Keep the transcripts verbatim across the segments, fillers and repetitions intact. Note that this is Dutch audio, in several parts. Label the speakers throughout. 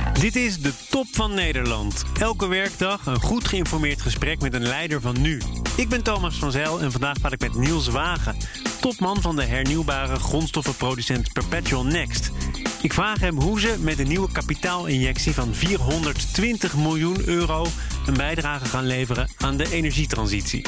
Speaker 1: Dit is de Top van Nederland. Elke werkdag een goed geïnformeerd gesprek met een leider van nu. Ik ben Thomas van Zijl en vandaag praat ik met Niels Wagen, topman van de hernieuwbare grondstoffenproducent Perpetual Next. Ik vraag hem hoe ze met een nieuwe kapitaalinjectie van vierhonderdtwintig miljoen euro een bijdrage gaan leveren aan de energietransitie.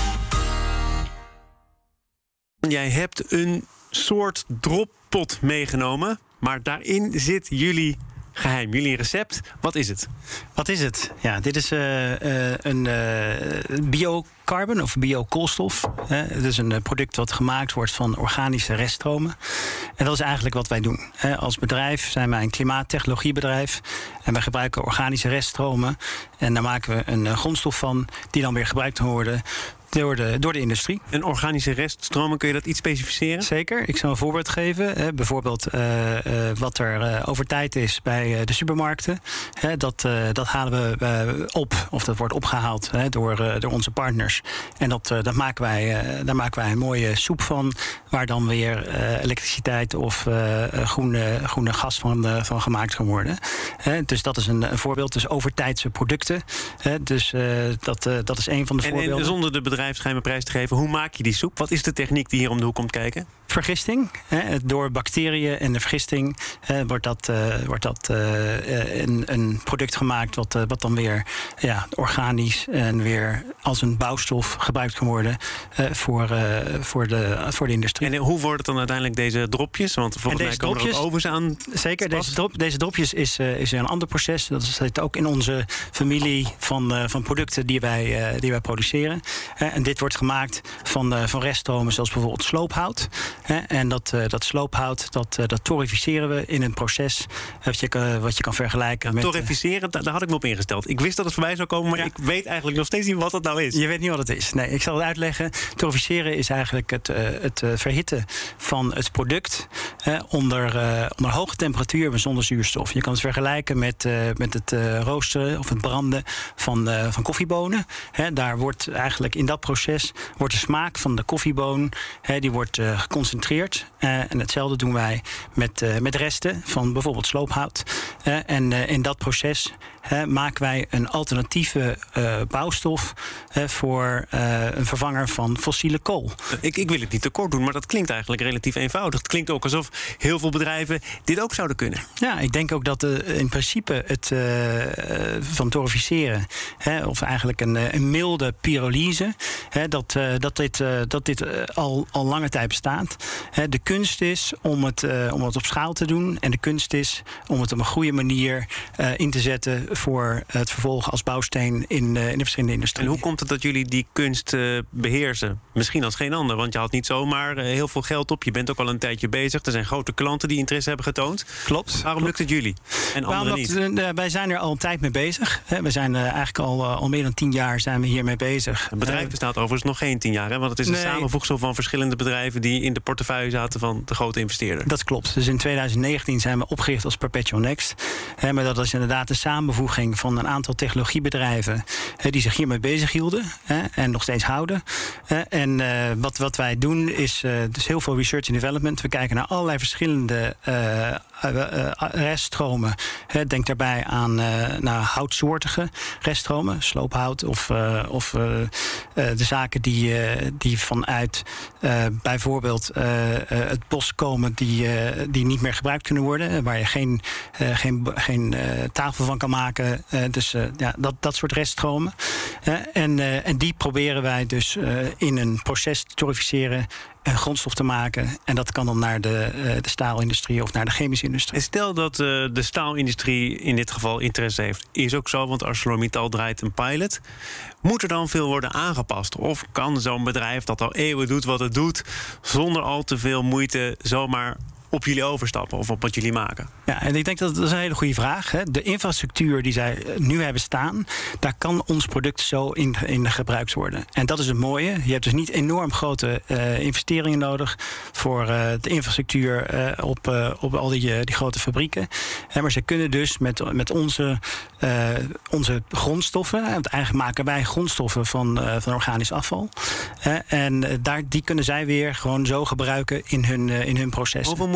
Speaker 1: Jij hebt een soort droppot meegenomen, maar daarin zit jullie geheim, jullie recept. Wat is het?
Speaker 2: Wat is het? Ja, dit is uh, uh, een uh, biocarbon of biokoolstof. Hè. Het is een uh, product wat gemaakt wordt van organische reststromen. En dat is eigenlijk wat wij doen. Hè. Als bedrijf zijn wij een klimaattechnologiebedrijf. En wij gebruiken organische reststromen. En daar maken we een uh, grondstof van die dan weer gebruikt kan worden Door de, door de industrie.
Speaker 1: En organische reststromen, kun je dat iets specificeren?
Speaker 2: Zeker. Ik zal een voorbeeld geven. Hè. Bijvoorbeeld uh, uh, wat er uh, over tijd is bij uh, de supermarkten. Hè, dat, uh, dat halen we uh, op, of dat wordt opgehaald hè, door, uh, door onze partners. En dat, uh, dat maken wij, uh, daar maken wij een mooie soep van, waar dan weer uh, elektriciteit of uh, groene, groene gas van, uh, van gemaakt kan worden. Hè, dus dat is een, een voorbeeld. Dus overtijdse producten. Hè, dus uh, dat, uh, dat is een van de
Speaker 1: en,
Speaker 2: voorbeelden.
Speaker 1: En zonder de bedrijf geheime prijs te geven, hoe maak je die soep? Wat is de techniek die hier om de hoek komt kijken?
Speaker 2: Vergisting. Hè, door bacteriën en de vergisting hè, wordt dat, uh, wordt dat uh, een, een product gemaakt wat, uh, wat dan weer ja, organisch en weer als een bouwstof gebruikt kan worden uh, voor, uh, voor, de, voor de industrie.
Speaker 1: En hoe worden het dan uiteindelijk deze dropjes? Want volgens mij komen er ook ovens aan.
Speaker 2: Zeker, deze, drop, deze dropjes is, uh, is een ander proces. Dat zit ook in onze familie van, uh, van producten die wij, uh, die wij produceren. Uh, en dit wordt gemaakt van, uh, van reststromen zoals bijvoorbeeld sloophout. Uh, en dat, uh, dat sloophout, dat, uh, dat torreficeren we in een proces uh, wat, je, uh, wat je kan vergelijken
Speaker 1: ja,
Speaker 2: met...
Speaker 1: Torreficeren, daar had ik me op ingesteld. Ik wist dat het voorbij zou komen, maar ja. ik weet eigenlijk nog steeds niet wat het nou is.
Speaker 2: Je weet niet wat het is. Nee, ik zal het uitleggen. Torreficeren is eigenlijk het, uh, het uh, verhitten van het product uh, onder, uh, onder hoge temperatuur, maar zonder zuurstof. Je kan het vergelijken met, uh, met het uh, roosteren of het branden van, uh, van koffiebonen. He, daar wordt eigenlijk in dat proces wordt de smaak van de koffieboon he, die wordt uh, geconcentreerd. Uh, en hetzelfde doen wij met, uh, met resten van bijvoorbeeld sloophout. Uh, en uh, in dat proces uh, maken wij een alternatieve uh, bouwstof uh, voor uh, een vervanger van fossiele kool.
Speaker 1: Ik, ik wil het niet te kort doen, maar dat klinkt eigenlijk relatief eenvoudig. Het klinkt ook alsof heel veel bedrijven dit ook zouden kunnen.
Speaker 2: Ja, ik denk ook dat uh, in principe het uh, van torreficeren, hè, of eigenlijk een, een milde pyrolyse, hè, dat, uh, dat dit, uh, dat dit uh, al, al lange tijd bestaat. Hè, de kunst is om het, uh, om het op schaal te doen. En de kunst is om het op een goede manier uh, in te zetten voor het vervolg als bouwsteen in, uh, in de verschillende industrieën.
Speaker 1: En hoe komt het dat jullie die kunst uh, beheersen? Misschien als geen ander, want je had niet zomaar uh, heel veel geld op. Je bent ook al een tijdje bezig. Er zijn grote klanten die interesse hebben getoond.
Speaker 2: Klopt.
Speaker 1: Waarom lukt het jullie en anderen niet?
Speaker 2: Uh, wij zijn er al een tijd mee bezig. Hè. We zijn uh, eigenlijk al, uh, al meer dan tien jaar zijn we hiermee bezig.
Speaker 1: Het bedrijf bestaat overigens nog geen tien jaar, hè? Want het is een nee. samenvoegsel van verschillende bedrijven die in de portefeuille zaten van de grote investeerder.
Speaker 2: Dat klopt. Dus in twintig negentien zijn we opgericht als Perpetual Next. He, maar dat is inderdaad een samenvoeging van een aantal technologiebedrijven he, die zich hiermee bezighielden he, en nog steeds houden. He, en uh, wat, wat wij doen is uh, dus heel veel research and development. We kijken naar allerlei verschillende uh, uh, uh, reststromen. He, denk daarbij aan uh, naar houtsoortige reststromen, sloophout of, uh, of uh, uh, de zaken die, uh, die vanuit uh, bijvoorbeeld uh, uh, het bos komen die, uh, die niet meer gebruikt kunnen worden, waar je geen, uh, geen, geen uh, tafel van kan maken. Uh, dus uh, ja, dat, dat soort reststromen. Uh, en, uh, en die proberen wij dus uh, in een proces te torreficeren, een grondstof te maken. En dat kan dan naar de, uh, de staalindustrie of naar de chemische industrie.
Speaker 1: En stel dat uh, de staalindustrie in dit geval interesse heeft. Is ook zo, want ArcelorMittal draait een pilot. Moet er dan veel worden aangepast? Of kan zo'n bedrijf dat al eeuwen doet wat het doet, zonder al te veel moeite zomaar op jullie overstappen of op wat jullie maken?
Speaker 2: Ja, en ik denk dat dat is een hele goede vraag. Hè. De infrastructuur die zij nu hebben staan, daar kan ons product zo in, in gebruikt worden. En dat is het mooie. Je hebt dus niet enorm grote uh, investeringen nodig voor uh, de infrastructuur uh, op, uh, op al die, uh, die grote fabrieken. Uh, maar ze kunnen dus met, met onze, uh, onze grondstoffen, want eigenlijk maken wij grondstoffen van, uh, van organisch afval. Uh, en uh, daar, die kunnen zij weer gewoon zo gebruiken in hun, uh, in hun processen.
Speaker 1: Hoeveel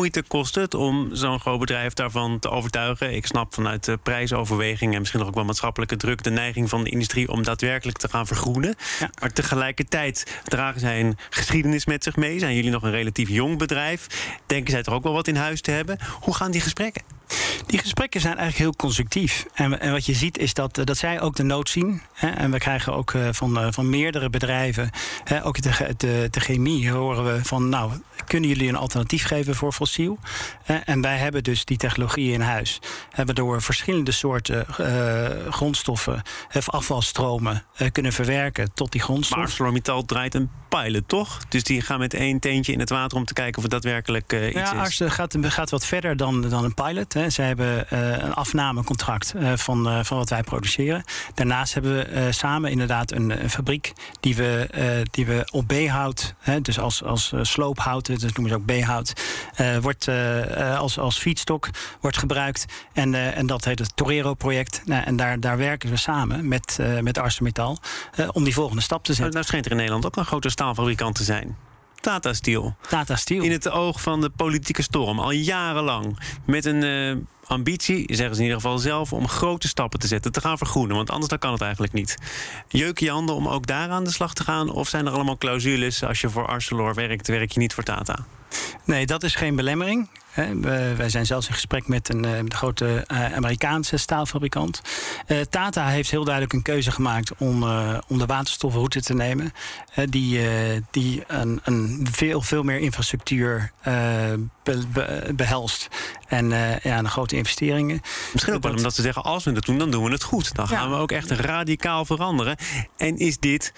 Speaker 1: moeite kost het om zo'n groot bedrijf daarvan te overtuigen? Ik snap vanuit de prijsoverwegingen en misschien nog ook wel maatschappelijke druk de neiging van de industrie om daadwerkelijk te gaan vergroenen. Ja. Maar tegelijkertijd dragen zij een geschiedenis met zich mee. Zijn jullie nog een relatief jong bedrijf? Denken zij toch ook wel wat in huis te hebben? Hoe gaan die gesprekken?
Speaker 2: Die gesprekken zijn eigenlijk heel constructief. En, en wat je ziet is dat, dat zij ook de nood zien. Hè, en we krijgen ook uh, van, uh, van meerdere bedrijven, hè, ook de, de, de chemie, horen we van, nou, kunnen jullie een alternatief geven voor fossiel? Uh, en wij hebben dus die technologie in huis. Hebben door verschillende soorten uh, grondstoffen, of afvalstromen uh, kunnen verwerken tot die grondstof.
Speaker 1: Maar ArcelorMittal draait een pilot, toch? Dus die gaan met één teentje in het water om te kijken of het daadwerkelijk uh, iets
Speaker 2: ja,
Speaker 1: is.
Speaker 2: Arcelor gaat, gaat wat verder dan, dan een pilot. Hè. Zij hebben uh, een afnamecontract uh, van, uh, van wat wij produceren. Daarnaast hebben we uh, samen inderdaad een, een fabriek die we, uh, die we op B-hout, hè, dus als, als uh, sloophout, dus noemen ze ook B-hout, uh, wordt uh, als, als feedstock wordt gebruikt. En, uh, en dat heet het Torero-project. Nou, en daar, daar werken we samen met, uh, met ArcelorMittal uh, om die volgende stap te zetten.
Speaker 1: Nou schijnt er in Nederland ook een grote staalfabrikant te zijn. Tata Steel.
Speaker 2: Tata Steel.
Speaker 1: In het oog van de politieke storm, al jarenlang. Met een uh, ambitie, zeggen ze in ieder geval zelf, om grote stappen te zetten, te gaan vergroenen. Want anders dan kan het eigenlijk niet. Jeuk je handen om ook daar aan de slag te gaan? Of zijn er allemaal clausules, als je voor Arcelor werkt, werk je niet voor Tata?
Speaker 2: Nee, dat is geen belemmering. We, wij zijn zelfs in gesprek met een, een grote uh, Amerikaanse staalfabrikant. Uh, Tata heeft heel duidelijk een keuze gemaakt om, uh, om de waterstofroute te nemen. Uh, die uh, die een, een veel, veel meer infrastructuur uh, be, be, behelst. En uh, ja, een grote investeringen.
Speaker 1: Misschien ook wel omdat ze zeggen, als we het doen, dan doen we het goed. Dan gaan ja. we ook echt radicaal veranderen. En is dit,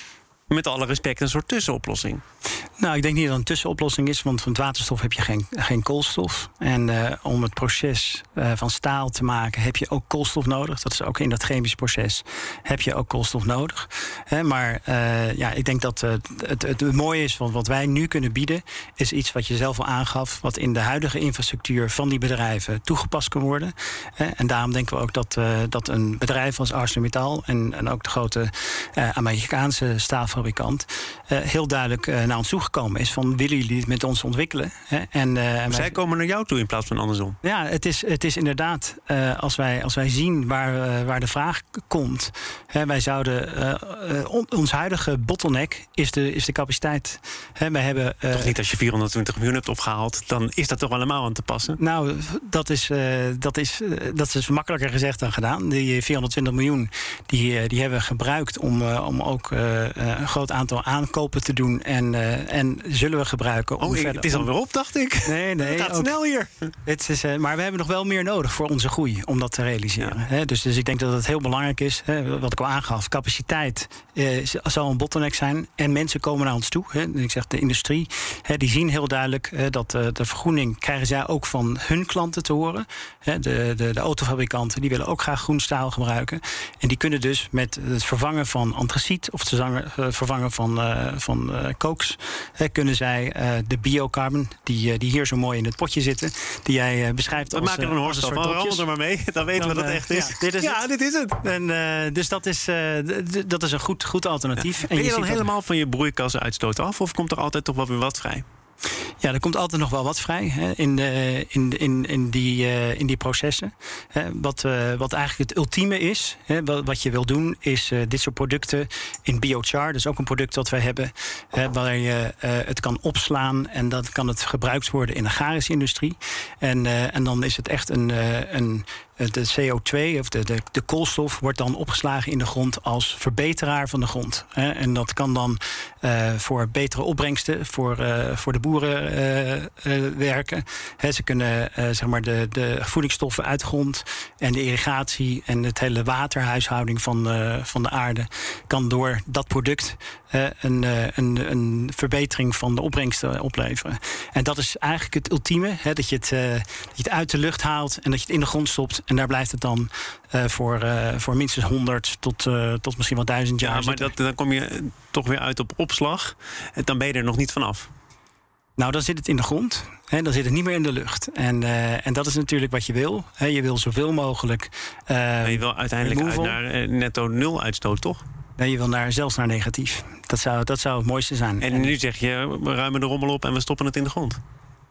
Speaker 1: met alle respect, een soort tussenoplossing?
Speaker 2: Nou, ik denk niet dat het een tussenoplossing is, want van het waterstof heb je geen, geen koolstof. En uh, om het proces uh, van staal te maken heb je ook koolstof nodig. Dat is ook in dat chemisch proces heb je ook koolstof nodig. He, maar uh, ja, ik denk dat uh, het, het, het mooie is, want wat wij nu kunnen bieden, is iets wat je zelf al aangaf, wat in de huidige infrastructuur van die bedrijven toegepast kan worden. He, en daarom denken we ook dat, uh, dat een bedrijf als ArcelorMittal en, en ook de grote uh, Amerikaanse staalfabrikant uh, heel duidelijk uh, naar ons toe gekomen is van, willen jullie het met ons ontwikkelen? Hè? En, uh,
Speaker 1: zij wij... komen naar jou toe in plaats van andersom.
Speaker 2: Ja, het is, het is inderdaad, uh, als, wij, als wij zien waar, uh, waar de vraag komt, hè, wij zouden, uh, uh, on, ons huidige bottleneck is de, is de capaciteit. Hè, wij hebben, uh,
Speaker 1: toch niet als je vierhonderdtwintig miljoen hebt opgehaald, dan is dat toch wel helemaal aan te passen?
Speaker 2: Nou, dat is, uh, dat is, uh, dat is makkelijker gezegd dan gedaan. Die vierhonderdtwintig miljoen, die, uh, die hebben we gebruikt om, uh, om ook uh, een groot aantal aankopen te doen en uh, En zullen we gebruiken om
Speaker 1: oh, ik,
Speaker 2: verder...
Speaker 1: Het is alweer op, dacht ik.
Speaker 2: Nee, nee.
Speaker 1: Het gaat
Speaker 2: ook,
Speaker 1: snel hier.
Speaker 2: Het is, uh, maar we hebben nog wel meer nodig voor onze groei om dat te realiseren.
Speaker 1: Ja.
Speaker 2: He, dus, dus ik denk dat het heel belangrijk is, he, wat ik al aangaf. Capaciteit uh, zal een bottleneck zijn. En mensen komen naar ons toe. He. Ik zeg, de industrie, he, die zien heel duidelijk uh, dat uh, de vergroening krijgen zij ook van hun klanten te horen. He, de, de, de autofabrikanten, die willen ook graag groen staal gebruiken. En die kunnen dus met het vervangen van antraciet of het vervangen van, uh, van uh, kooks, He, kunnen zij uh, de biocarbon, die, uh, die hier zo mooi in het potje zitten, die jij uh, beschrijft
Speaker 1: we
Speaker 2: als...
Speaker 1: We maken er een hoorspel van, rammel er maar mee. Dan weten dan, we dat het echt is.
Speaker 2: Ja, dit is
Speaker 1: ja,
Speaker 2: het.
Speaker 1: dit is het.
Speaker 2: En, uh, dus dat is, uh, d- dat is een goed, goed alternatief.
Speaker 1: Ja.
Speaker 2: En
Speaker 1: ben je,
Speaker 2: je
Speaker 1: dan helemaal
Speaker 2: dat...
Speaker 1: van je broeikasuitstoot af? Of komt er altijd toch wel weer wat vrij?
Speaker 2: Ja, er komt altijd nog wel wat vrij hè, in, de, in, in, in, die, uh, in die processen. Hè, wat, uh, wat eigenlijk het ultieme is, hè, wat, wat je wil doen, is uh, dit soort producten in biochar. Dat is ook een product dat wij hebben, hè, waar je uh, het kan opslaan en dan kan het gebruikt worden in de agrarische industrie. En, uh, en dan is het echt een, uh, een de C O twee, of de, de, de koolstof, wordt dan opgeslagen in de grond als verbeteraar van de grond. Hè. En dat kan dan uh, voor betere opbrengsten voor, uh, voor de boeren uh, uh, werken. Hè, ze kunnen uh, zeg maar de, de voedingsstoffen uit de grond en de irrigatie en het hele waterhuishouding van, uh, van de aarde kan door dat product uh, een, uh, een, een verbetering van de opbrengsten opleveren. En dat is eigenlijk het ultieme, hè, dat je het, uh, dat je het uit de lucht haalt en dat je het in de grond stopt. En daar blijft het dan uh, voor, uh, voor minstens honderd tot, uh, tot misschien wel duizend jaar.
Speaker 1: Ja, maar dat, dan kom je toch weer uit op opslag. En dan ben je er nog niet vanaf.
Speaker 2: Nou, dan zit het in de grond. Hè, dan zit het niet meer in de lucht. En, uh, en dat is natuurlijk wat je wil. Hè, je wil zoveel mogelijk... Uh,
Speaker 1: maar je wil uiteindelijk uit naar uh, netto nul uitstoot, toch?
Speaker 2: Nee, je wil naar, zelfs naar negatief. Dat zou, dat zou het mooiste zijn.
Speaker 1: En, en nu zeg je, we ruimen de rommel op en we stoppen het in de grond.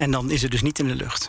Speaker 2: En dan is het dus niet in de lucht.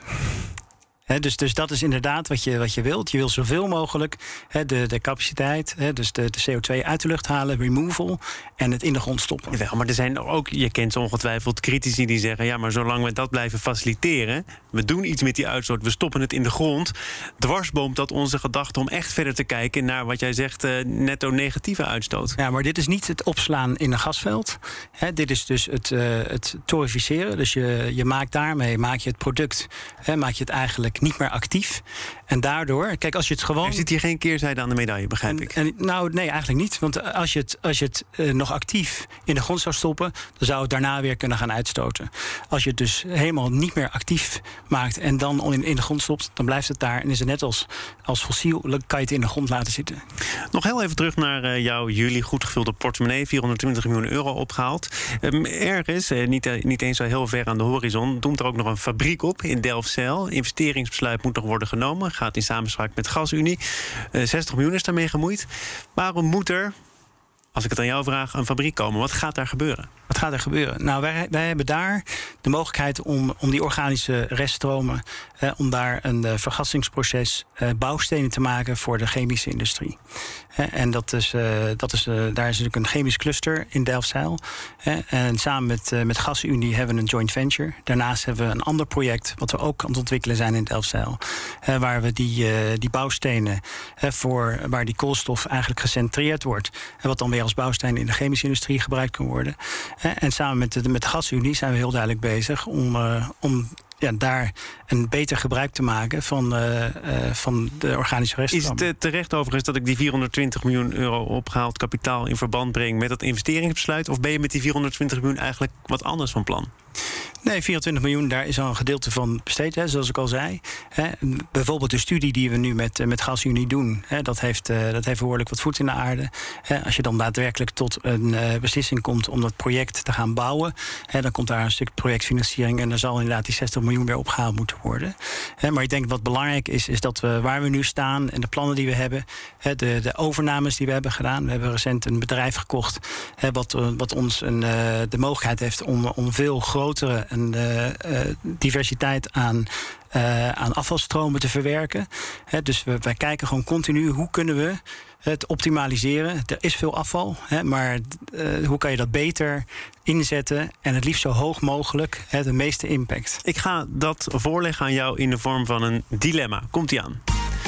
Speaker 2: He, dus, dus dat is inderdaad wat je, wat je wilt. Je wil zoveel mogelijk he, de, de capaciteit, he, dus de, de C O twee uit de lucht halen, removal, en het in de grond stoppen.
Speaker 1: Jawel, maar er zijn ook, je kent ze ongetwijfeld, critici die zeggen, ja, maar zolang we dat blijven faciliteren, we doen iets met die uitstoot, we stoppen het in de grond, dwarsboomt dat onze gedachte om echt verder te kijken naar wat jij zegt, uh, netto negatieve uitstoot.
Speaker 2: Ja, maar dit is niet het opslaan in een gasveld. He, dit is dus het, uh, het torreficeren. Dus je, je maakt daarmee, maak je het product, he, maak je het eigenlijk niet meer actief. En daardoor, kijk, als je het gewoon...
Speaker 1: Er zit hier geen keerzijde aan de medaille, begrijp ik.
Speaker 2: En, en, nou, nee, eigenlijk niet. Want als je het, als je het uh, nog actief in de grond zou stoppen, dan zou het daarna weer kunnen gaan uitstoten. Als je het dus helemaal niet meer actief maakt en dan in, in de grond stopt, dan blijft het daar en is het net als, als fossiel, dan kan je het in de grond laten zitten.
Speaker 1: Nog heel even terug naar uh, jouw jullie goed gevulde portemonnee, vierhonderdtwintig miljoen euro opgehaald. Um, ergens, uh, niet, uh, niet eens zo heel ver aan de horizon, doemt er ook nog een fabriek op in Delfzijl. Investeringsbesluit moet nog worden genomen. Gaat in samenspraak met GasUnie. Uh, zestig miljoen is daarmee gemoeid. Waarom moet er, als ik het aan jou vraag, een fabriek komen? Wat gaat daar gebeuren?
Speaker 2: Wat gaat er gebeuren? Nou, wij, wij hebben daar de mogelijkheid om, om die organische reststromen, eh, om daar een uh, vergassingsproces, uh, bouwstenen te maken voor de chemische industrie. Eh, en dat is, uh, dat is, uh, daar is natuurlijk een chemisch cluster in Delfzijl. Eh, en samen met, uh, met GasUnie hebben we een joint venture. Daarnaast hebben we een ander project wat we ook aan het ontwikkelen zijn in Delfzijl. Eh, waar we die, uh, die bouwstenen, eh, voor, waar die koolstof eigenlijk gecentreerd wordt. En wat dan weer als bouwsteen in de chemische industrie gebruikt kan worden. En samen met de, met de GasUnie zijn we heel duidelijk bezig om, uh, om ja, daar een beter gebruik te maken van, uh, uh, van de organische reststromen.
Speaker 1: Is het terecht overigens dat ik die vierhonderdtwintig miljoen euro opgehaald kapitaal in verband breng met dat investeringsbesluit? Of ben je met die vierhonderdtwintig miljoen eigenlijk wat anders van plan?
Speaker 2: Nee, vierentwintig miljoen, daar is al een gedeelte van besteed, hè, zoals ik al zei. Hè, bijvoorbeeld de studie die we nu met, met GasUnie doen, hè, dat, heeft, uh, dat heeft behoorlijk wat voet in de aarde. Hè, als je dan daadwerkelijk tot een uh, beslissing komt om dat project te gaan bouwen, hè, dan komt daar een stuk projectfinanciering en dan zal inderdaad die zestig miljoen weer opgehaald moeten worden. Hè, maar ik denk wat belangrijk is, is dat we waar we nu staan en de plannen die we hebben, hè, de, de overnames die we hebben gedaan. We hebben recent een bedrijf gekocht, hè, wat, wat ons een, uh, de mogelijkheid heeft om, om veel grotere en uh, uh, diversiteit aan, uh, aan afvalstromen te verwerken. He, dus we, wij kijken gewoon continu hoe kunnen we het optimaliseren. Er is veel afval, he, maar uh, hoe kan je dat beter inzetten en het liefst zo hoog mogelijk, he, de meeste impact.
Speaker 1: Ik ga dat voorleggen aan jou in de vorm van een dilemma. Komt-ie aan.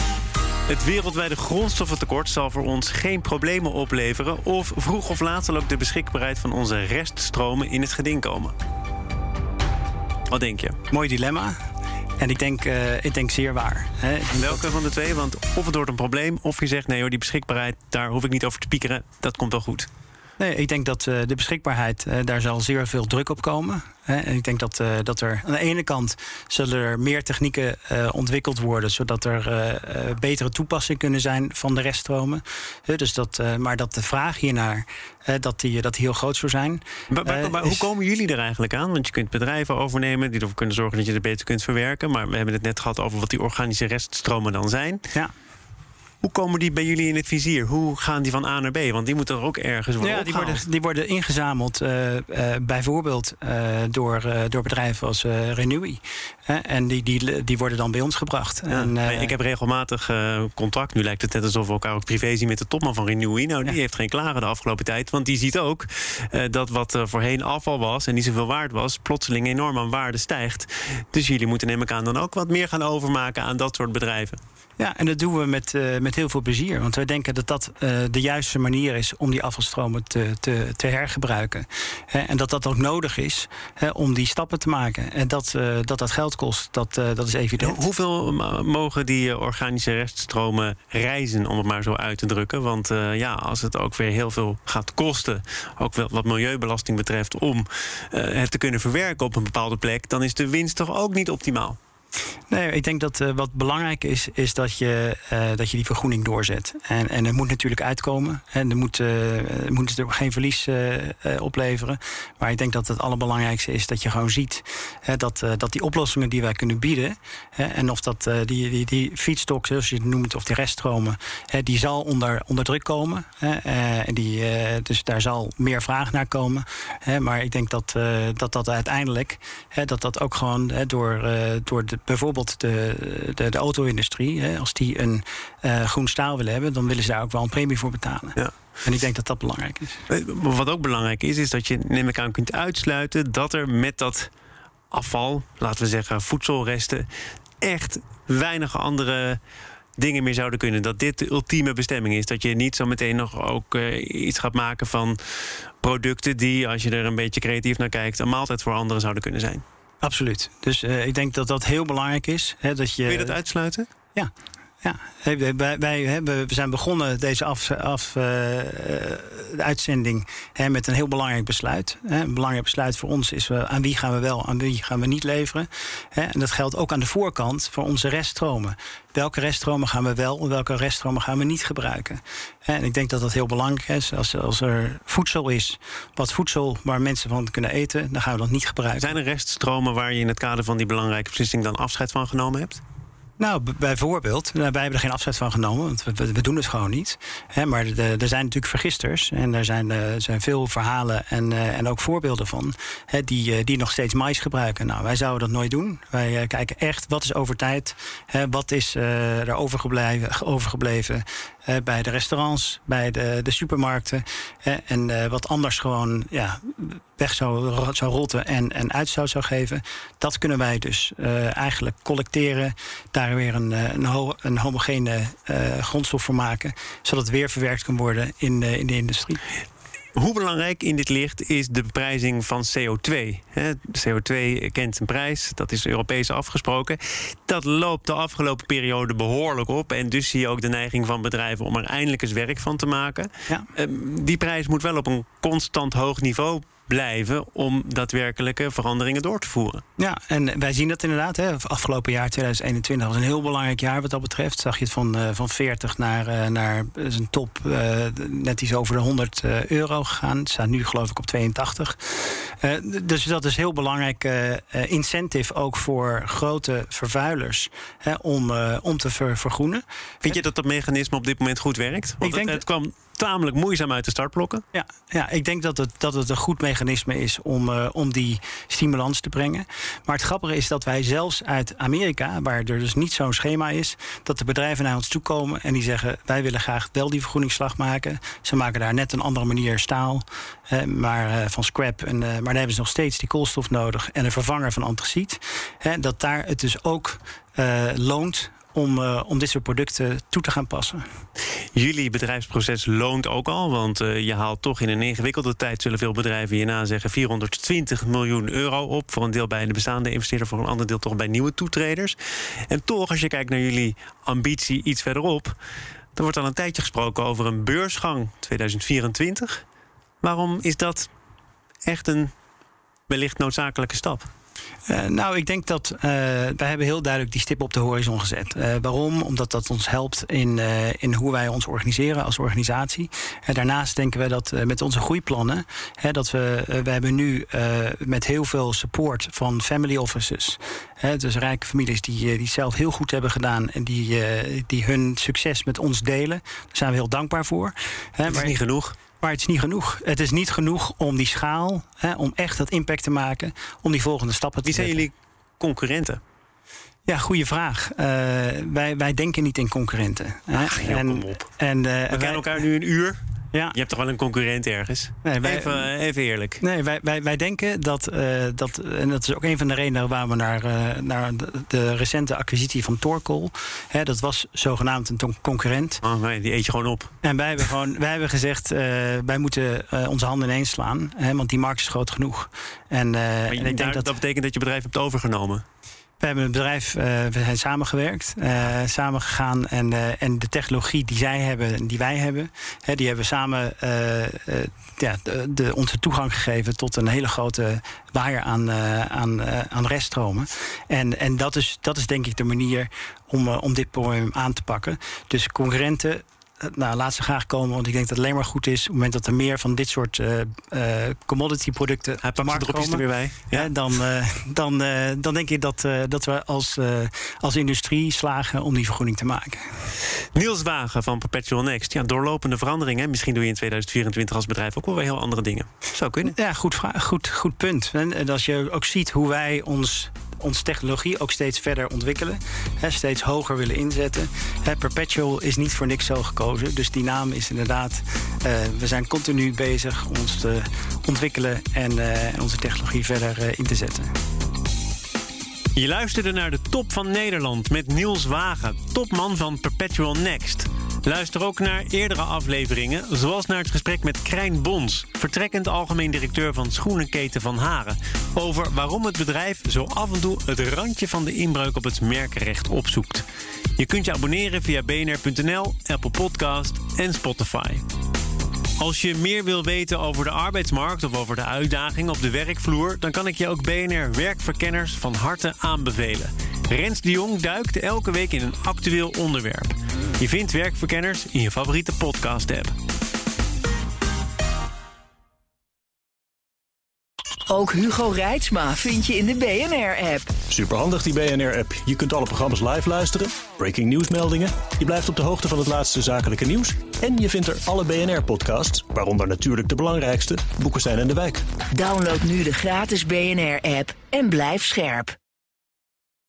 Speaker 1: Het wereldwijde grondstoffentekort zal voor ons geen problemen opleveren, of vroeg of laat zal ook de beschikbaarheid van onze reststromen in het geding komen. Wat denk je?
Speaker 2: Mooi dilemma. En ik denk, uh, ik denk zeer waar. Hè.
Speaker 1: Welke van de twee? Want of het wordt een probleem, of je zegt nee hoor, die beschikbaarheid, daar hoef ik niet over te piekeren, dat komt wel goed.
Speaker 2: Nee, ik denk dat uh, de beschikbaarheid, uh, daar zal zeer veel druk op komen. Hè. En ik denk dat, uh, dat er aan de ene kant zullen er meer technieken uh, ontwikkeld worden, zodat er uh, uh, betere toepassingen kunnen zijn van de reststromen. Uh, dus dat, uh, maar dat de vraag hiernaar, uh, dat, die, dat die heel groot zou zijn.
Speaker 1: Maar, maar,
Speaker 2: uh,
Speaker 1: maar
Speaker 2: is...
Speaker 1: hoe komen jullie er eigenlijk aan? Want je kunt bedrijven overnemen die ervoor kunnen zorgen dat je het beter kunt verwerken. Maar we hebben het net gehad over wat die organische reststromen dan zijn.
Speaker 2: Ja.
Speaker 1: Hoe komen die bij jullie in het vizier? Hoe gaan die van A naar B? Want die moeten er ook ergens worden
Speaker 2: ja, die
Speaker 1: opgehaald.
Speaker 2: worden, die worden ingezameld uh, uh, bijvoorbeeld uh, door, uh, door bedrijven als uh, Renewi. Uh, en die, die, die worden dan bij ons gebracht.
Speaker 1: Ja,
Speaker 2: en, uh,
Speaker 1: ik heb regelmatig uh, contact. Nu lijkt het net alsof we elkaar ook privé zien met de topman van Renewi. Nou, die ja. heeft geen klagen de afgelopen tijd. Want die ziet ook uh, dat wat uh, voorheen afval was en niet zoveel waard was, plotseling enorm aan waarde stijgt. Dus jullie moeten neem ik aan dan ook wat meer gaan overmaken aan dat soort bedrijven.
Speaker 2: Ja, en dat doen we met, uh, met heel veel plezier. Want wij denken dat dat uh, de juiste manier is om die afvalstromen te, te, te hergebruiken. Uh, en dat dat ook nodig is uh, om die stappen te maken. En dat uh, dat, dat geld kost, dat, uh, dat is evident.
Speaker 1: Hoeveel mogen die uh, organische reststromen reizen, om het maar zo uit te drukken? Want uh, ja, als het ook weer heel veel gaat kosten, ook wel wat milieubelasting betreft, om uh, het te kunnen verwerken op een bepaalde plek, dan is de winst toch ook niet optimaal?
Speaker 2: Nee, ik denk dat uh, wat belangrijk is, is dat je, uh, dat je die vergroening doorzet. En, en er moet natuurlijk uitkomen. En er moet, uh, er moet natuurlijk geen verlies uh, uh, opleveren. Maar ik denk dat het allerbelangrijkste is dat je gewoon ziet hè, dat, uh, dat die oplossingen die wij kunnen bieden, hè, en of dat uh, die, die, die feedstock, zoals je het noemt, of die reststromen, hè, die zal onder, onder druk komen. Hè, uh, en die, uh, dus daar zal meer vraag naar komen. Hè, maar ik denk dat, uh, dat dat uiteindelijk hè, dat dat ook gewoon hè, door, uh, door de, bijvoorbeeld de, de, de auto-industrie, hè, als die een uh, groen staal willen hebben, dan willen ze daar ook wel een premie voor betalen. Ja. En ik denk dat dat belangrijk is.
Speaker 1: Wat ook belangrijk is, is dat je, neem ik aan, kunt uitsluiten dat er met dat afval, laten we zeggen voedselresten, echt weinig andere dingen meer zouden kunnen. Dat dit de ultieme bestemming is. Dat je niet zo meteen nog ook uh, iets gaat maken van producten die, als je er een beetje creatief naar kijkt, een maaltijd voor anderen zouden kunnen zijn.
Speaker 2: Absoluut. Dus uh, ik denk dat dat heel belangrijk is. Hè, dat je,
Speaker 1: Kun je dat uitsluiten?
Speaker 2: Ja. Ja, wij, wij hebben, we zijn begonnen deze af, af, uh, de uitzending hè, met een heel belangrijk besluit. Hè. Een belangrijk besluit voor ons is we, aan wie gaan we wel, aan wie gaan we niet leveren. Hè. En dat geldt ook aan de voorkant voor onze reststromen. Welke reststromen gaan we wel en welke reststromen gaan we niet gebruiken? Hè. En ik denk dat dat heel belangrijk is. Als, als er voedsel is, wat voedsel waar mensen van kunnen eten, dan gaan we dat niet gebruiken.
Speaker 1: Zijn er reststromen waar je in het kader van die belangrijke beslissing dan afscheid van genomen hebt?
Speaker 2: Nou, b- bijvoorbeeld, nou, wij hebben er geen afscheid van genomen, want we, we doen het gewoon niet. Hè, maar de, er zijn natuurlijk vergisters en er zijn, uh, zijn veel verhalen en, uh, en ook voorbeelden van hè, die, uh, die nog steeds mais gebruiken. Nou, wij zouden dat nooit doen. Wij uh, kijken echt wat is over tijd, hè, wat is uh, er overgebleven, overgebleven uh, bij de restaurants, bij de, de supermarkten. Hè, en uh, wat anders gewoon ja, weg zou, zou rotten en, en uitstoot zou geven. Dat kunnen wij dus uh, eigenlijk collecteren, daar weer een, een, ho- een homogene uh, grondstof voor maken, zodat het weer verwerkt kan worden in, uh, in de industrie.
Speaker 1: Hoe belangrijk in dit licht is de beprijzing van C O twee? C O twee kent een prijs, dat is Europees afgesproken. Dat loopt de afgelopen periode behoorlijk op. En dus zie je ook de neiging van bedrijven om er eindelijk eens werk van te maken. Ja. Die prijs moet wel op een constant hoog niveau blijven om daadwerkelijke veranderingen door te voeren.
Speaker 2: Ja, en wij zien dat inderdaad. Hè. Afgelopen jaar, tweeduizend eenentwintig, was een heel belangrijk jaar wat dat betreft. Zag je het van, uh, van veertig naar, uh, naar zijn top uh, net iets over de honderd uh, euro gegaan. Het staat nu geloof ik op tweeëntachtig. Uh, dus dat is heel belangrijk uh, incentive ook voor grote vervuilers hè, om, uh, om te ver, vergroenen.
Speaker 1: Vind je dat dat mechanisme op dit moment goed werkt? Want
Speaker 2: ik denk
Speaker 1: het, het kwam tamelijk moeizaam uit de startblokken.
Speaker 2: Ja, ja, ik denk dat het, dat het een goed mechanisme is om, uh, om die stimulans te brengen. Maar het grappige is dat wij zelfs uit Amerika, waar er dus niet zo'n schema is, dat de bedrijven naar ons toe komen en die zeggen, wij willen graag wel die vergroeningsslag maken. Ze maken daar net een andere manier staal, uh, maar uh, van scrap. En, uh, maar daar hebben ze nog steeds die koolstof nodig en een vervanger van antraciet. Hè, dat daar het dus ook uh, loont Om, uh, om dit soort producten toe te gaan passen.
Speaker 1: Jullie bedrijfsproces loont ook al, want uh, je haalt toch in een ingewikkelde tijd, zullen veel bedrijven hierna zeggen, vierhonderdtwintig miljoen euro op. Voor een deel bij de bestaande investeerder, voor een ander deel toch bij nieuwe toetreders. En toch, als je kijkt naar jullie ambitie iets verderop, er wordt al een tijdje gesproken over een beursgang tweeduizend vierentwintig. Waarom is dat echt een wellicht noodzakelijke stap?
Speaker 2: Uh, nou, ik denk dat uh, wij hebben heel duidelijk die stip op de horizon gezet. Uh, waarom? Omdat dat ons helpt in, uh, in hoe wij ons organiseren als organisatie. Uh, daarnaast denken we dat uh, met onze groeiplannen, hè, dat we, uh, we hebben nu uh, met heel veel support van family offices, hè, dus rijke families die, die het zelf heel goed hebben gedaan en die, uh, die hun succes met ons delen. Daar zijn we heel dankbaar voor.
Speaker 1: Hè, dat is maar, niet genoeg.
Speaker 2: Maar het is niet genoeg. Het is niet genoeg om die schaal, hè, om echt dat impact te maken, om die volgende stappen te
Speaker 1: zetten. Wie zijn
Speaker 2: zetten.
Speaker 1: jullie concurrenten?
Speaker 2: Ja, goede vraag. Uh, wij, wij denken niet in concurrenten.
Speaker 1: Ach, joh,
Speaker 2: en,
Speaker 1: kom op.
Speaker 2: En, uh,
Speaker 1: We
Speaker 2: wij,
Speaker 1: kennen elkaar nu een uur.
Speaker 2: Ja.
Speaker 1: Je hebt toch wel een concurrent ergens?
Speaker 2: Nee, wij,
Speaker 1: even, even eerlijk.
Speaker 2: Nee, wij, wij, wij denken dat, uh, dat, en dat is ook een van de redenen waar we naar, uh, naar de, de recente acquisitie van Torkool, hè, dat was zogenaamd een concurrent.
Speaker 1: Oh nee, die eet je gewoon op.
Speaker 2: En wij hebben, gewoon, wij hebben gezegd, uh, wij moeten uh, onze handen ineens slaan, hè, want die markt is groot genoeg. En, uh,
Speaker 1: maar je,
Speaker 2: en ik denk
Speaker 1: daar,
Speaker 2: dat,
Speaker 1: dat betekent dat je bedrijf hebt overgenomen?
Speaker 2: We hebben het bedrijf, uh, we zijn samengewerkt, uh, samengegaan en, uh, en de technologie die zij hebben, die wij hebben, hè, die hebben we samen uh, uh, ja, de, de, onze toegang gegeven tot een hele grote waaier aan, uh, aan, uh, aan reststromen. En, en dat, is, dat is denk ik de manier om, uh, om dit probleem aan te pakken. Dus concurrenten, nou, laat ze graag komen, want ik denk dat het alleen maar goed is op het moment dat er meer van dit soort uh, uh, commodity producten
Speaker 1: op de markt komen, er weer bij. Ja.
Speaker 2: Ja, dan, uh, dan, uh, dan denk ik dat, uh, dat we als, uh, als industrie slagen om die vergroening te maken.
Speaker 1: Niels Wagen van Perpetual Next. Ja, doorlopende veranderingen. Misschien doe je in tweeduizend vierentwintig als bedrijf ook wel weer heel andere dingen. Zou kunnen.
Speaker 2: Ja, goed, goed, goed punt. En als je ook ziet hoe wij ons onze technologie ook steeds verder ontwikkelen. Hè, steeds hoger willen inzetten. Hè, Perpetual is niet voor niks zo gekozen. Dus die naam is inderdaad... Uh, we zijn continu bezig ons te ontwikkelen en uh, onze technologie verder uh, in te zetten.
Speaker 1: Je luisterde naar de Top van Nederland met Niels Wagen, topman van Perpetual Next. Luister ook naar eerdere afleveringen, zoals naar het gesprek met Krijn Bons, vertrekkend algemeen directeur van schoenenketen Van Haren, over waarom het bedrijf zo af en toe het randje van de inbreuk op het merkenrecht opzoekt. Je kunt je abonneren via b n r punt n l, Apple Podcast en Spotify. Als je meer wil weten over de arbeidsmarkt of over de uitdagingen op de werkvloer, dan kan ik je ook B N R Werkverkenners van harte aanbevelen. Rens de Jong duikt elke week in een actueel onderwerp. Je vindt Werkverkenners in je favoriete podcast-app.
Speaker 3: Ook Hugo Reitsma vind je in de B N R-app.
Speaker 4: Superhandig die B N R-app. Je kunt alle programma's live luisteren, breaking nieuwsmeldingen. Je blijft op de hoogte van het laatste zakelijke nieuws. En je vindt er alle B N R-podcasts, waaronder natuurlijk de belangrijkste, Boekestein en de Wijk.
Speaker 3: Download nu de gratis B N R-app en blijf scherp.